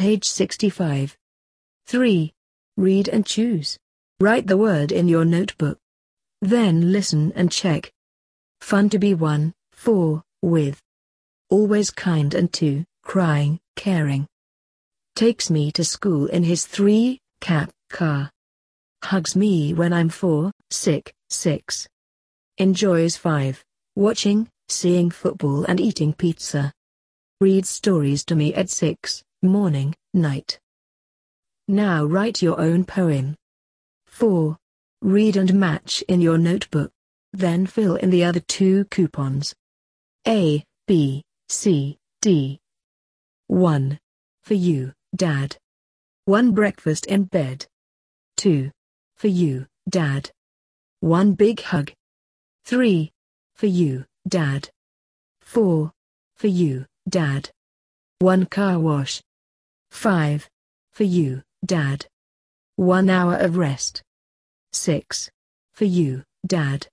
Page 65. 3. Read and choose. Write the word in your notebook. Then listen and check. Fun to be 1, 4, with. Always kind and 2, crying, caring. Takes me to school in his 3, cap, car. Hugs me when I'm 4, sick, 6. Enjoys 5, watching, seeing football and eating pizza. Reads stories to me at 6, morning, night. Now write your own poem. 4. Read and match in your notebook. Then fill in the other 2 coupons. A, B, C, D. 1. For you, Dad. 1 breakfast in bed. 2. For you, Dad. 1 big hug. 3. For you, Dad. 4. For you, Dad. 1 car wash. 5. For you, Dad. 1 hour of rest. 6. For you, Dad.